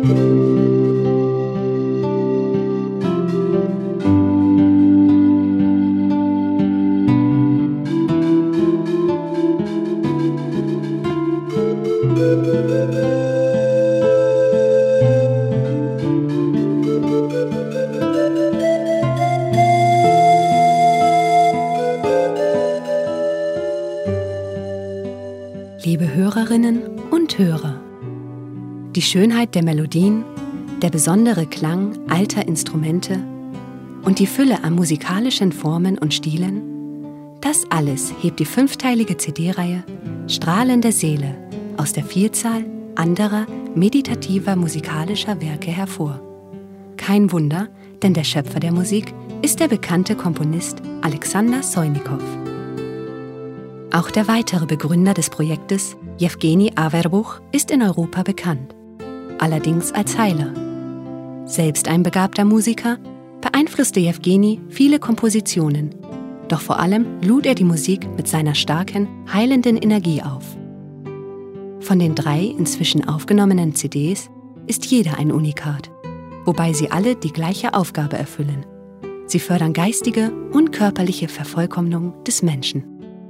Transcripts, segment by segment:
Liebe Hörerinnen und Hörer, die Schönheit der Melodien, der besondere Klang alter Instrumente und die Fülle an musikalischen Formen und Stilen, das alles hebt die 5-teilige CD-Reihe Strahlende Seele aus der Vielzahl anderer meditativer musikalischer Werke hervor. Kein Wunder, denn der Schöpfer der Musik ist der bekannte Komponist Alexander Sojnikow. Auch der weitere Begründer des Projektes, Jewgeni Averbuch, ist in Europa bekannt, allerdings als Heiler. Selbst ein begabter Musiker, beeinflusste Jewgeni viele Kompositionen, doch vor allem lud er die Musik mit seiner starken, heilenden Energie auf. Von den 3 inzwischen aufgenommenen CDs ist jeder ein Unikat, wobei sie alle die gleiche Aufgabe erfüllen. Sie fördern geistige und körperliche Vervollkommnung des Menschen.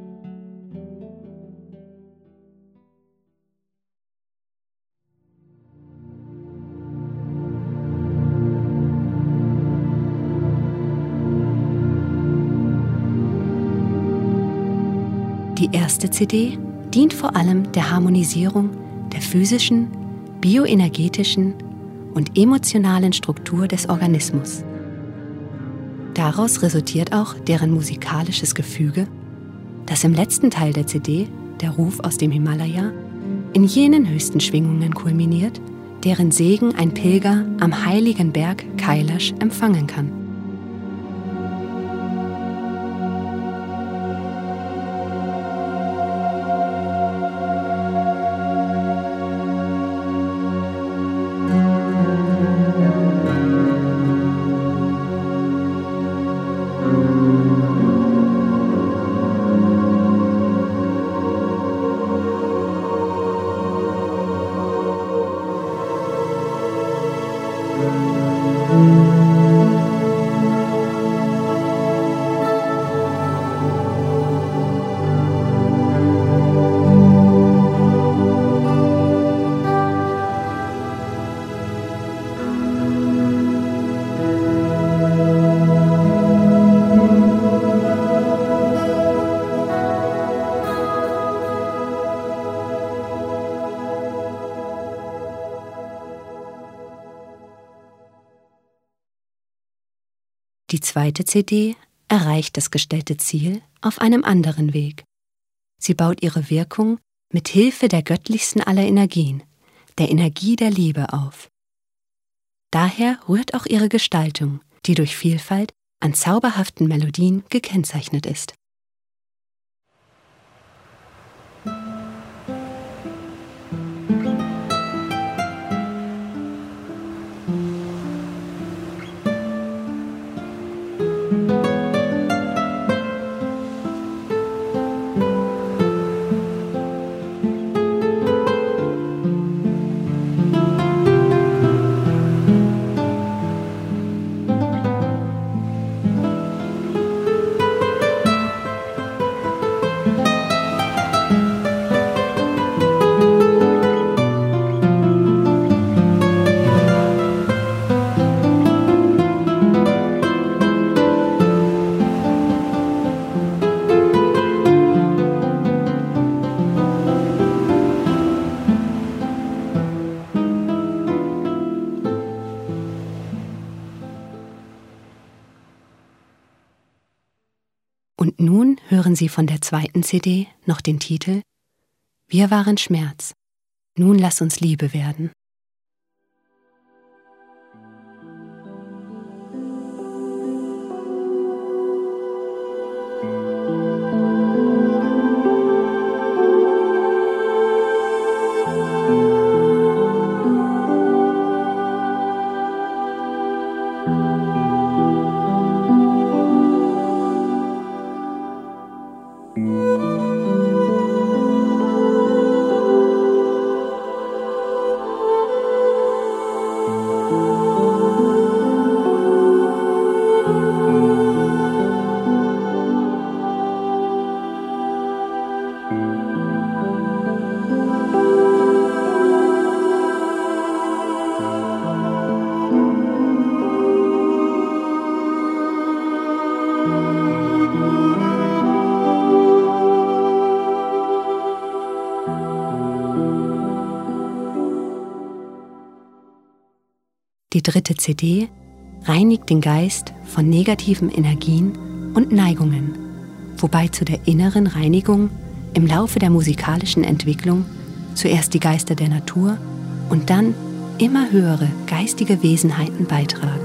Die erste CD dient vor allem der Harmonisierung der physischen, bioenergetischen und emotionalen Struktur des Organismus. Daraus resultiert auch deren musikalisches Gefüge, das im letzten Teil der CD, der Ruf aus dem Himalaya, in jenen höchsten Schwingungen kulminiert, deren Segen ein Pilger am heiligen Berg Kailash empfangen kann. Die zweite CD erreicht das gestellte Ziel auf einem anderen Weg. Sie baut ihre Wirkung mit Hilfe der göttlichsten aller Energien, der Energie der Liebe auf. Daher rührt auch ihre Gestaltung, die durch Vielfalt an zauberhaften Melodien gekennzeichnet ist. Und nun hören Sie von der zweiten CD noch den Titel »Wir waren Schmerz, nun lass uns Liebe werden«. Die 3. CD reinigt den Geist von negativen Energien und Neigungen, wobei zu der inneren Reinigung im Laufe der musikalischen Entwicklung zuerst die Geister der Natur und dann immer höhere geistige Wesenheiten beitragen.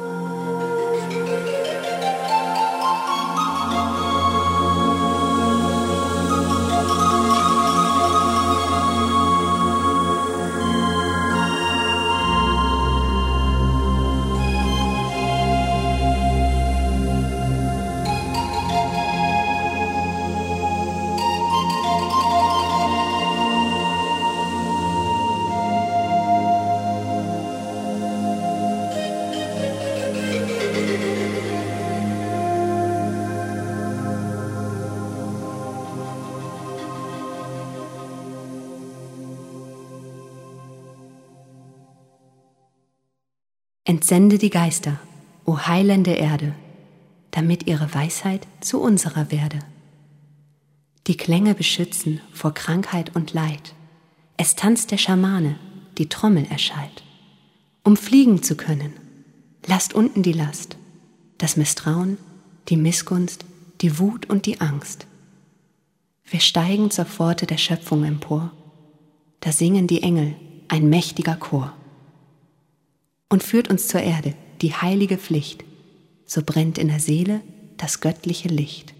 Entsende die Geister, o heilende Erde, damit ihre Weisheit zu unserer werde. Die Klänge beschützen vor Krankheit und Leid. Es tanzt der Schamane, die Trommel erschallt. Um fliegen zu können, lasst unten die Last, das Misstrauen, die Missgunst, die Wut und die Angst. Wir steigen zur Pforte der Schöpfung empor, da singen die Engel, ein mächtiger Chor. Und führt uns zur Erde, die heilige Pflicht, so brennt in der Seele das göttliche Licht.